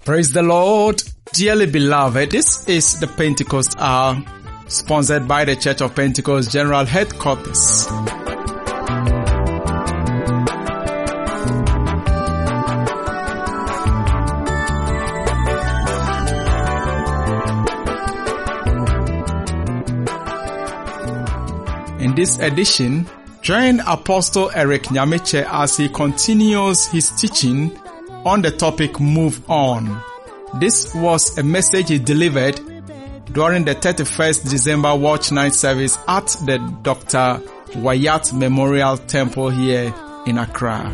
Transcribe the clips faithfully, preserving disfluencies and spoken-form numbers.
Praise the Lord. Dearly beloved, this is the Pentecost Hour, sponsored by the Church of Pentecost General Headquarters. In this edition, join Apostle Eric Nyameche as he continues his teaching on the topic Move On. This was a message he delivered during the thirty-first December Watch Night service at the Doctor Wyatt Memorial Temple here in Accra.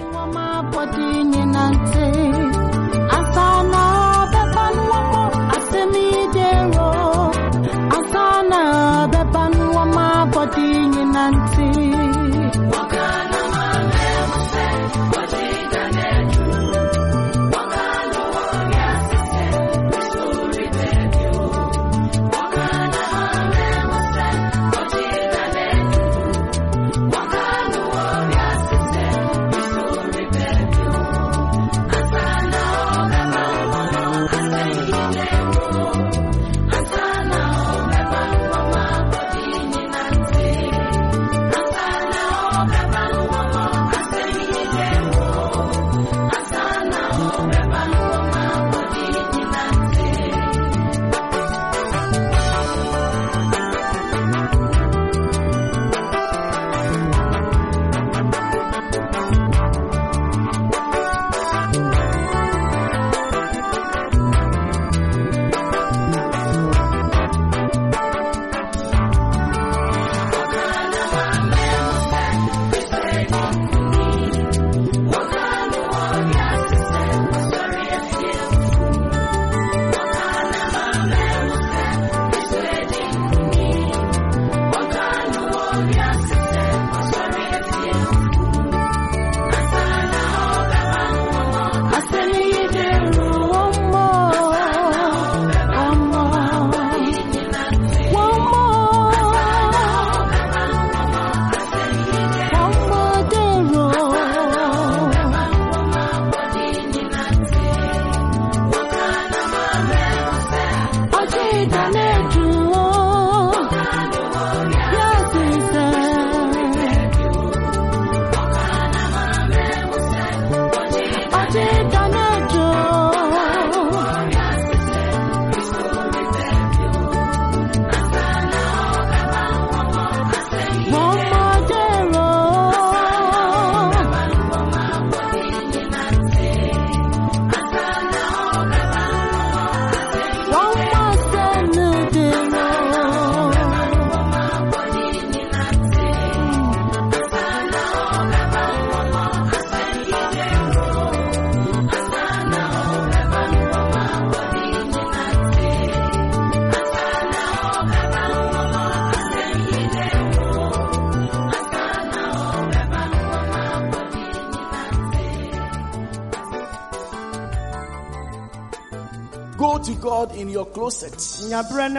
Go to God in your closet. Find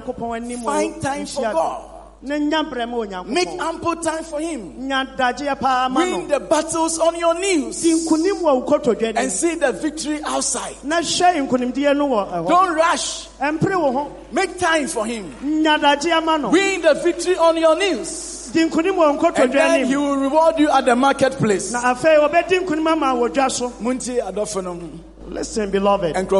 time for God. Make ample time for Him. Win the battles on your knees. And see the victory outside. Don't rush. Make time for Him. Win the victory on your knees. And then He will reward you at the marketplace. Munti adofonom. Listen, beloved. A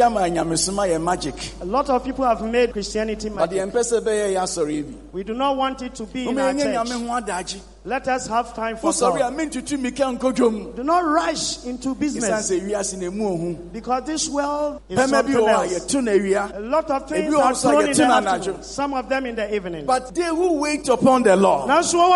lot of people have made Christianity magic. We do not want it to be in our church. Let us have time for God. Do not rush into business. Because this world is something else. A lot of things are thrown in the afternoon. Some of them in the evening. But they who wait upon the Lord, those who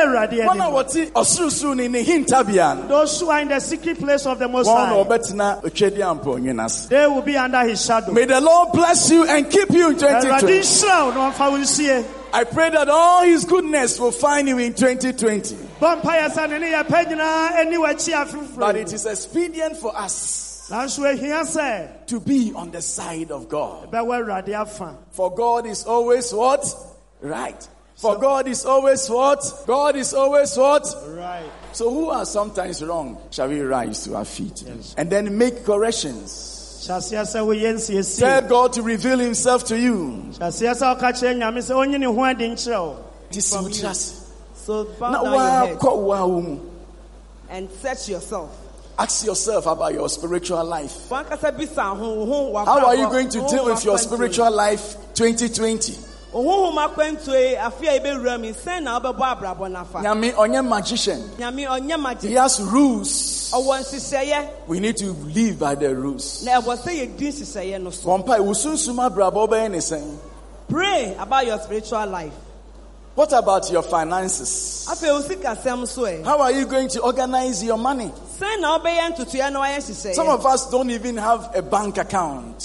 are in the secret place of the Most High, they will be under His shadow. May the Lord bless you and keep you in twenty twenty. I pray that all His goodness will find you in twenty twenty. But it is expedient for us to be on the side of God. For God is always what? Right. For God is always what? God is always what? Right. So who are sometimes wrong? Shall we rise to our feet? Yes. And then make corrections. Tell God to reveal himself to you. So bow down your head and search yourself. Ask yourself about your spiritual life. How are you going to deal with your spiritual life twenty twenty? Nyame onye magician. He has rules. We need to live by the rules. Pray about your spiritual life. What about your finances? How are you going to organize your money? Some of us don't even have a bank account.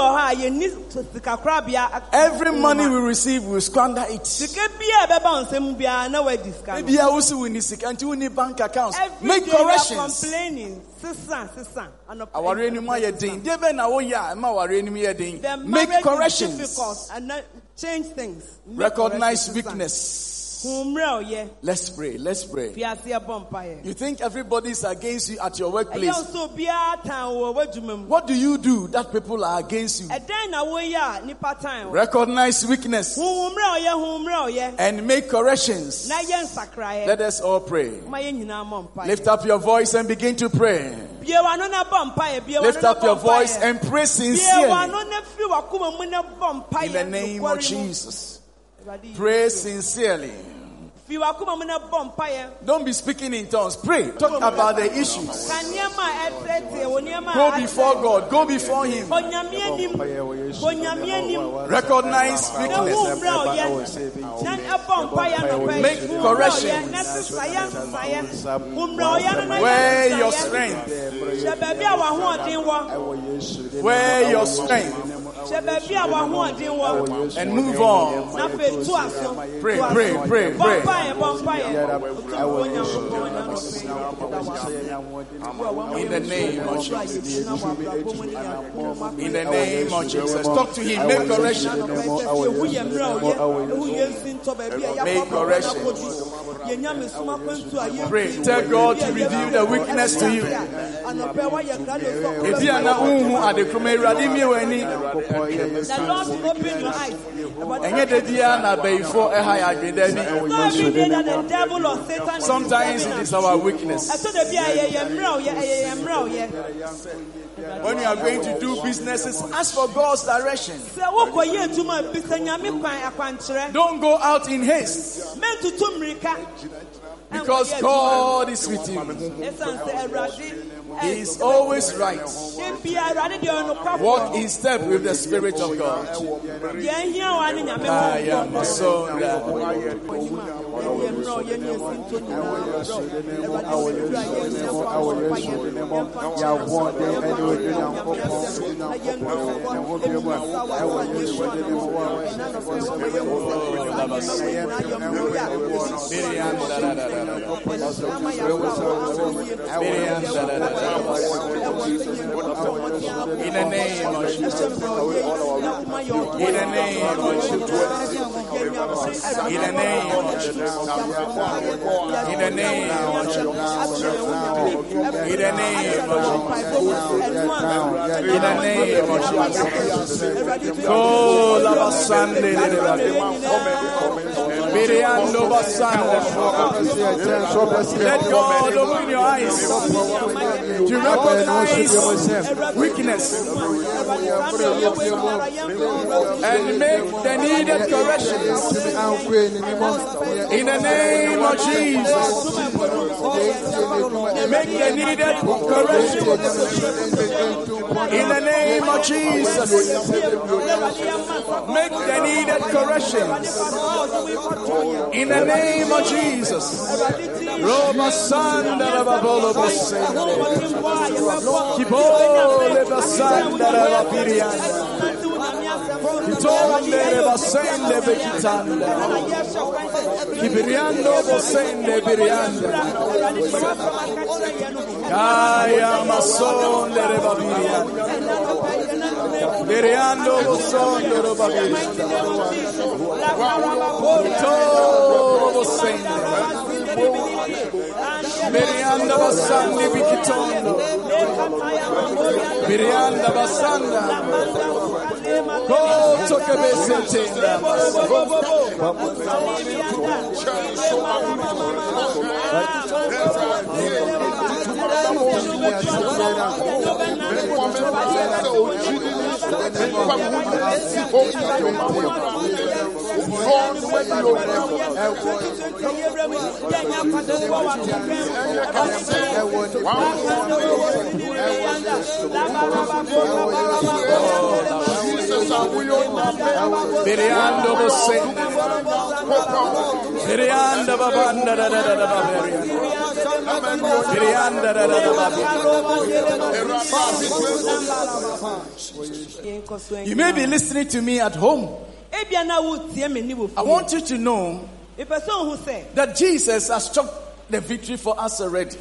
Every money we receive, we squander it. Maybe I also win this until we need bank accounts. Make corrections. Make corrections. Change things. Recognize weakness. Let's pray. Let's pray. You think everybody's against you at your workplace? What do you do that people are against you? Recognize weakness and make corrections. Let us all pray. Lift up your voice and begin to pray. Lift up your voice and pray sincerely. In the name of Jesus. Pray sincerely. Don't be speaking in tongues. Pray. Talk about the issues. Go before God. Go before Him. Recognize weakness. Make corrections. Wear your strength. Wear your strength. And move on. Pray, pray, pray, pray. In the name of Jesus. In the name of Jesus. Talk to him. Make correction. Make correction. Pray. Tell God to reveal the weakness to you. If you are not who are the The Lord will open your eyes. Sometimes it is our weakness. When you are going to do businesses, ask for God's direction. Don't go out in haste. Because God is with you. He is always right. Walk in step with the Spirit of God. I am so glad. In the name of Jesus. In the name of Jesus. In the name of Jesus. In the name of Jesus. In the name of Jesus. In the name of Jesus. Go lava Sunday. Miriando Basanda. Let God open your eyes to recognize weakness and make the needed corrections. In the name of Jesus, make the needed corrections. In the name of Jesus, make the needed corrections. In the name of Jesus. Roma Sanda Babolo Kibole Basanda Rabirian Kitole Basende Bekitanda Kibiriando Bosende Birianda Kaya Mason de Rebabirian Biriando Bosondo Rebabirian Kitole Bosende Birianda basandi bikitondo. Birianda basanda. Go toke besete. Biriando bose. Birianda babanda da da da da Birianda da da da. You may be listening to me at home. I want you to know that Jesus has struck the victory for us already.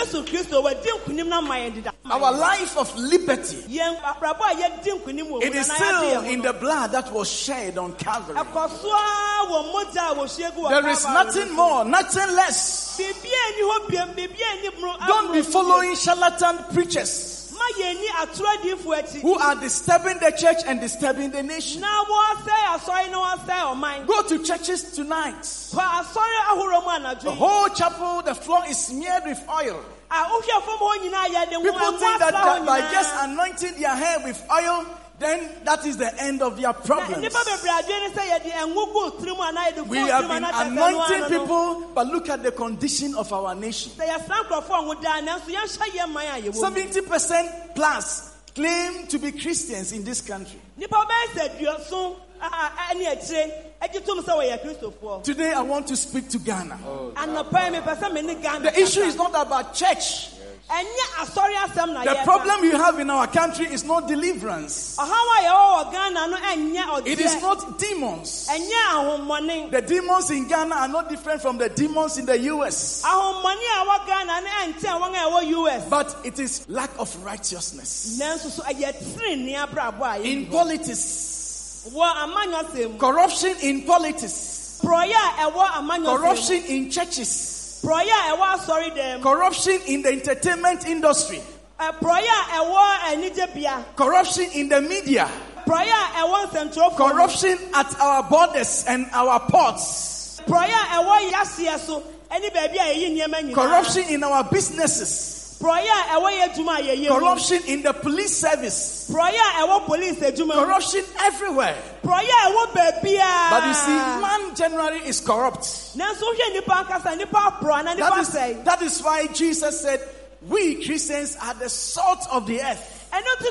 Our life of liberty, it is still in the blood that was shed on Calvary. There is nothing more, nothing less. Don't be following charlatan preachers who are disturbing the church and disturbing the nation. Go to churches tonight. The whole chapel, the floor is smeared with oil. People think that, that by just anointing their hair with oil, then that is the end of their problems. We have been anointing people, but look at the condition of our nation. seventy percent plus claim to be Christians in this country. Today I want to speak to Ghana. Oh, the issue is not about church. The problem you have in our country is not deliverance. It is not demons. The demons in Ghana are not different from the demons in the U S. But it is lack of righteousness. In politics, corruption in politics, corruption in churches, corruption in the entertainment industry, corruption in the media, corruption at our borders and our ports, corruption in our businesses, corruption in the police service, corruption everywhere. But you see, man generally is corrupt. That is, that is why Jesus said, we Christians are the salt of the earth.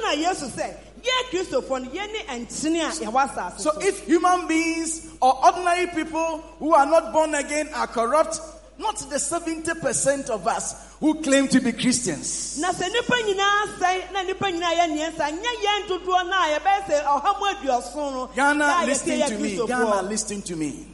So if human beings or ordinary people who are not born again are corrupt, not the seventy percent of us who claim to be Christians. Ghana, listen to me. Ghana, listen to me.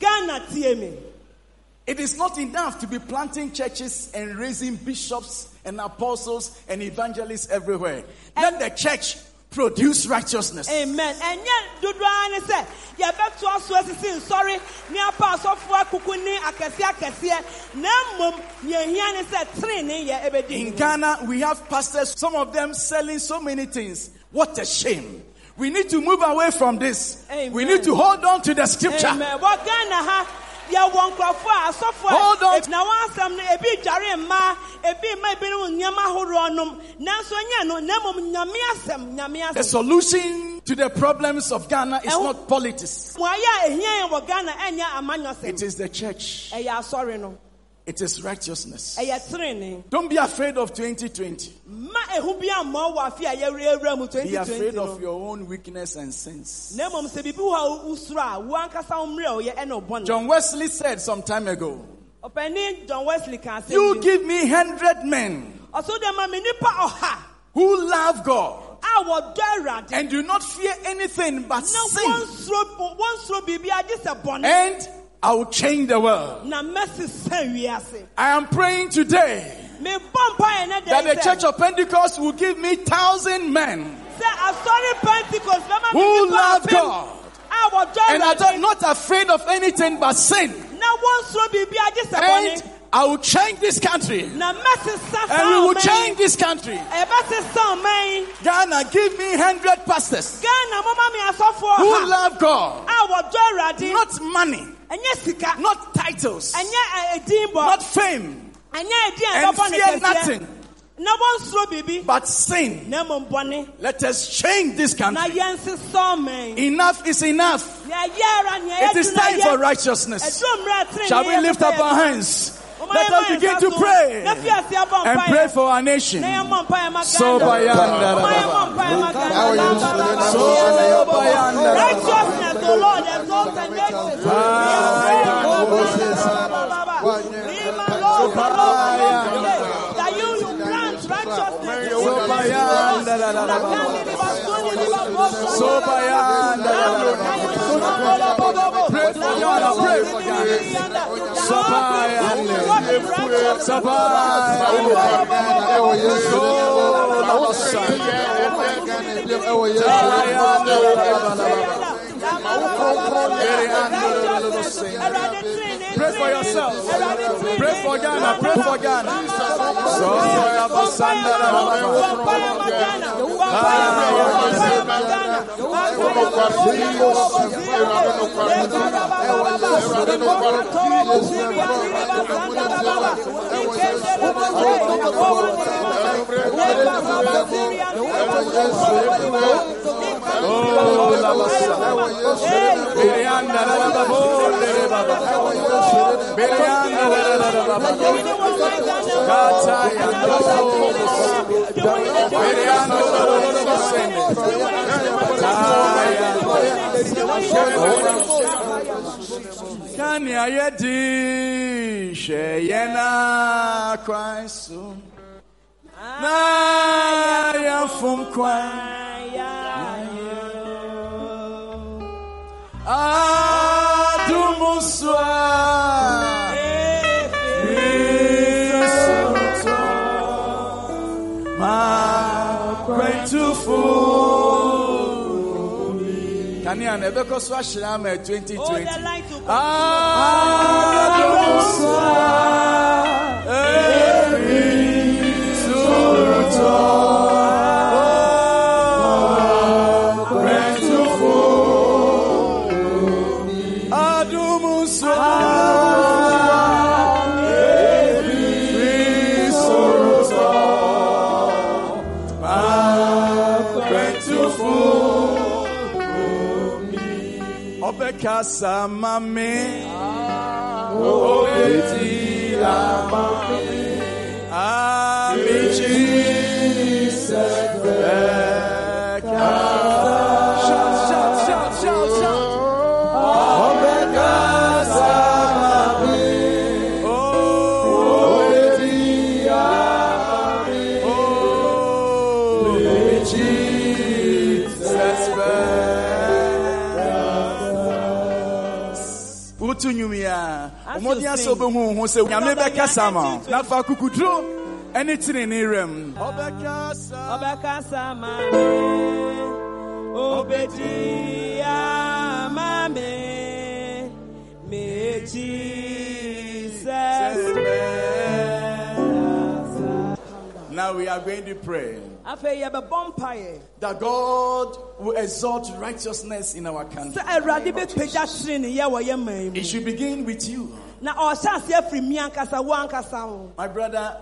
It is not enough to be planting churches and raising bishops and apostles and evangelists everywhere. Let the church produce righteousness. Amen. And yet, do I say, "Ya bet to us sorry, near pass of work, Kukuni, Akasia, Kasia, Namum, Yan said, training, ya In Ghana, we have pastors, some of them selling so many things. What a shame. We need to move away from this. Amen. We need to hold on to the scripture. Amen. What Ghana, ha? Hold on. The solution to the problems of Ghana is not politics. It is the church. It is righteousness. Don't be afraid of twenty twenty. Be afraid of your own weakness and sins. John Wesley said some time ago, you give me hundred men who love God and do not fear anything but sin, and I will change the world. I am praying today that the Church of Pentecost will give me thousand men who love God and are not afraid of anything but sin, and I will change this country. And we will change this country. Ghana, give me hundred pastors who love God. Not money. Not titles. Not fame. And fear nothing. But sin. Let us change this country. Enough is enough. It is time for righteousness. Shall we lift up our hands? Let us begin to pray and pray for our nation. So righteousness, the Lord exalts and makes that you you grant righteousness. Pray for yourself. Pray for Ghana. Pray for Ghana. Kanya yedi sheyena Christu na ya fum kwa adumuswa ma kwentufu Kanya nebeko swa shirama twenty twenty adumuswa Obekasa mame obeti amame amichi sebeka shout shout shout shout shout Obekasa mame obeti amame amichi sebeka Utunyumia, Omodia Sobehu, who said, Yamebeka Sama, Nafa Kukudro, anything in Irem. Obeka Sama, Obedia Mame, me Jesus. Now we are going to pray that God will exalt righteousness in our country. It should begin with you. My brother,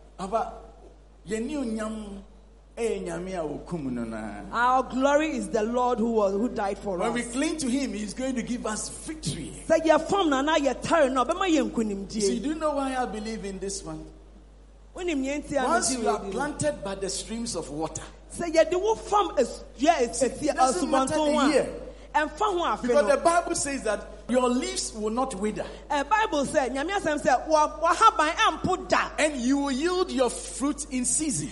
our glory is the Lord who was who died for when us. When we cling to Him, He's going to give us victory. So you do you know why I believe in this one? Once you are planted by the streams of water, it doesn't matter the year. Because the Bible says that your leaves will not wither. The Bible said, and you will yield your fruit in season.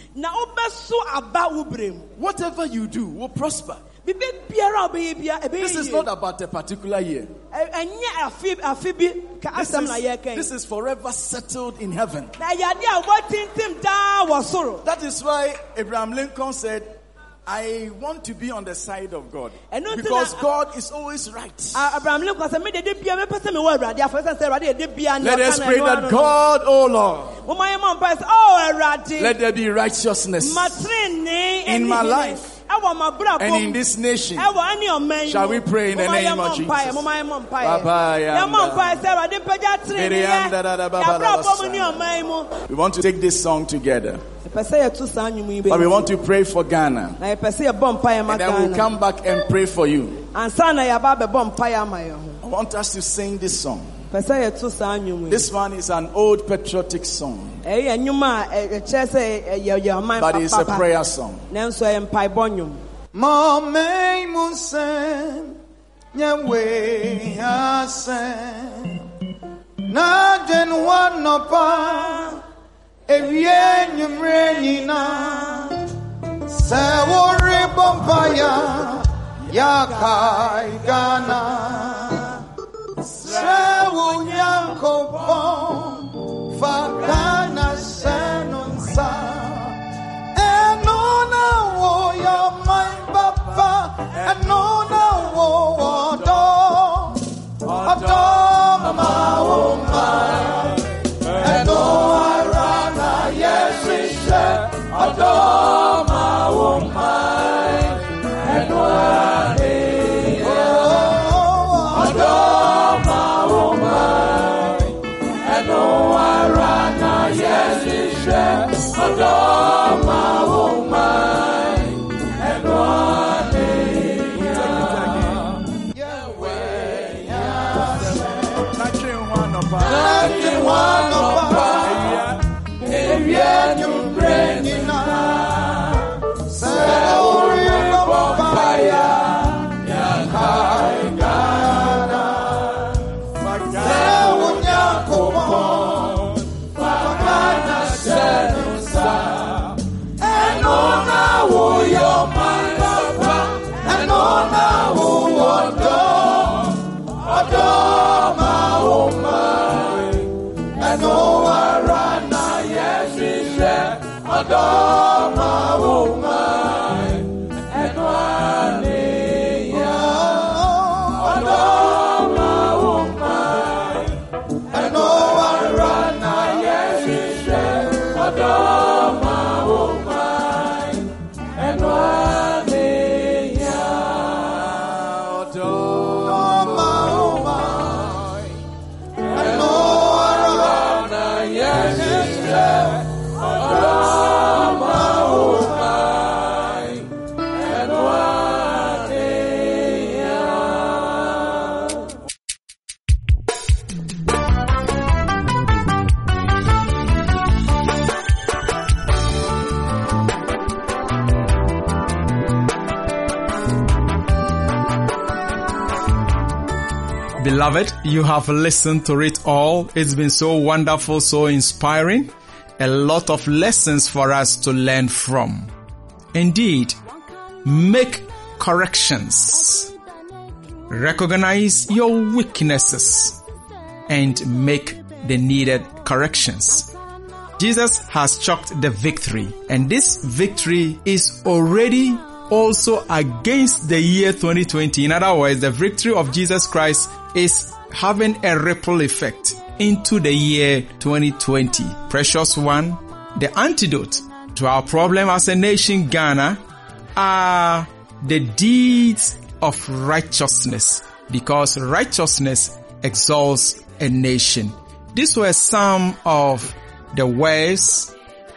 Whatever you do will prosper. This is not about a particular year. This is, this is forever settled in heaven. That is why Abraham Lincoln said, I want to be on the side of God. Because God is always right. Let us pray that God, oh Lord, let there be righteousness in my life and in this nation. Shall we pray in the name of Jesus? We want to take this song together. But we want to pray for Ghana. And then we'll come back and pray for you. I want us to sing this song. This one is an old patriotic song. But it's a prayer song. Evieni mrenina Sewori bompaya Yakai Ghana Sewu Yankopon Fakana Senonsa Enona wo ya my papa Enona wo odo Odo mama wo my Enona Adoma woman, and one Adoma woman, and no Arana, yes, Adoma woman, and one Yahweh, Yahweh, one of us, one of us, if you bring it. Adoma woman, and one Adoma woman, and no one run, yes, Adoma woman, and one Adoma woman, and no one run, yes, Beloved, you have listened to it all. It's been so wonderful, so inspiring. A lot of lessons for us to learn from. Indeed, make corrections. Recognize your weaknesses and make the needed corrections. Jesus has chalked the victory, and this victory is already also against the year twenty twenty. In other words, the victory of Jesus Christ is having a ripple effect into the year twenty twenty. Precious one, the antidote to our problem as a nation, Ghana, are the deeds of righteousness, because righteousness exalts a nation. These were some of the words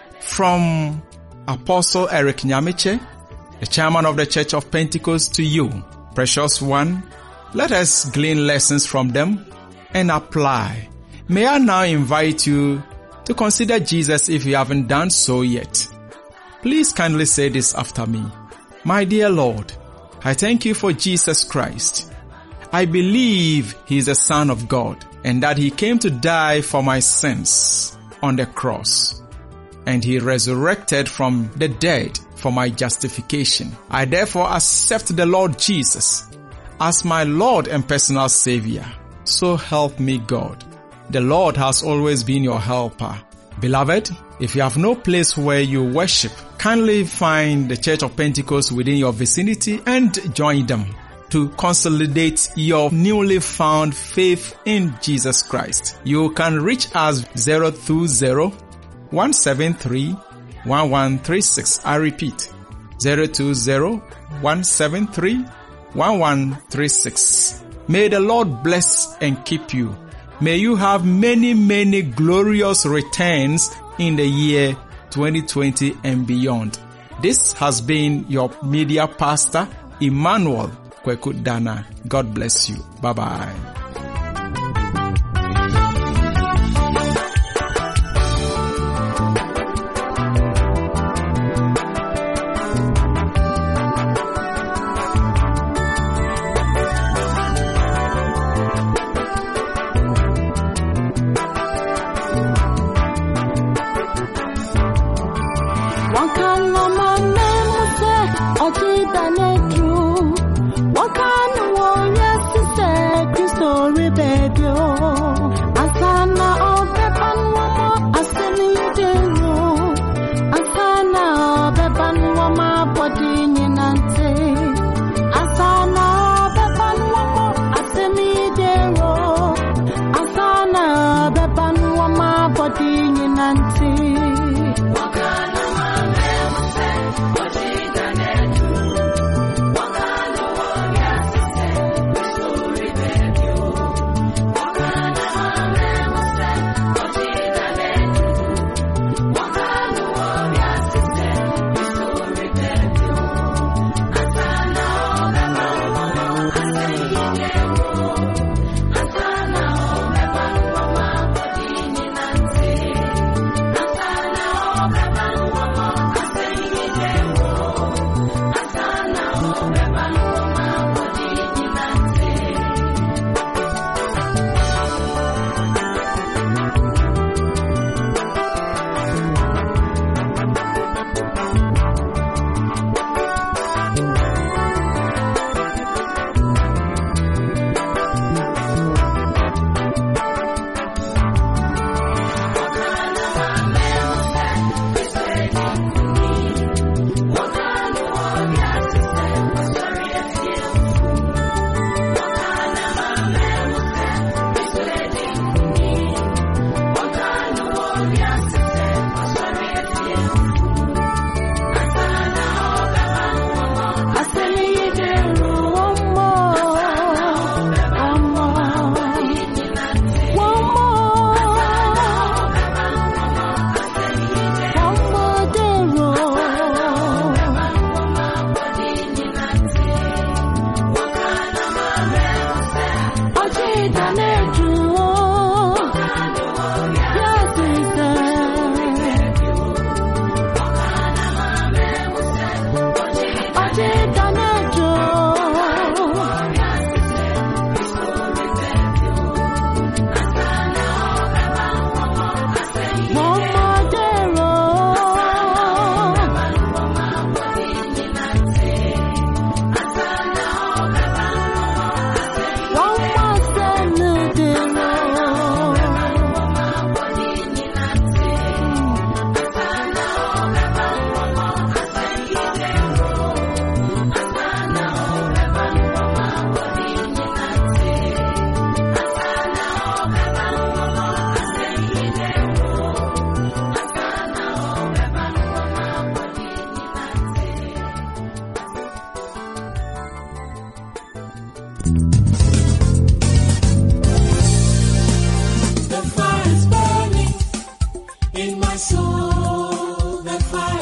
from Apostle Eric Nyamiche, the chairman of the Church of Pentecost, to you. Precious one, let us glean lessons from them and apply. May I now invite you to consider Jesus if you haven't done so yet. Please kindly say this after me. My dear Lord, I thank you for Jesus Christ. I believe He is the Son of God and that He came to die for my sins on the cross, and He resurrected from the dead for my justification. I therefore accept the Lord Jesus as my Lord and personal Savior. So help me God. The Lord has always been your helper. Beloved, if you have no place where you worship, kindly find the Church of Pentecost within your vicinity and join them to consolidate your newly found faith in Jesus Christ. You can reach us zero two zero, one seven three, one one three six. I repeat, zero two zero, one seven three, one one three six. May the Lord bless and keep you. May you have many, many glorious returns in the year twenty twenty and beyond. This has been your media pastor, Emmanuel Kweku Dana. God bless you. Bye-bye. In my soul, the fire.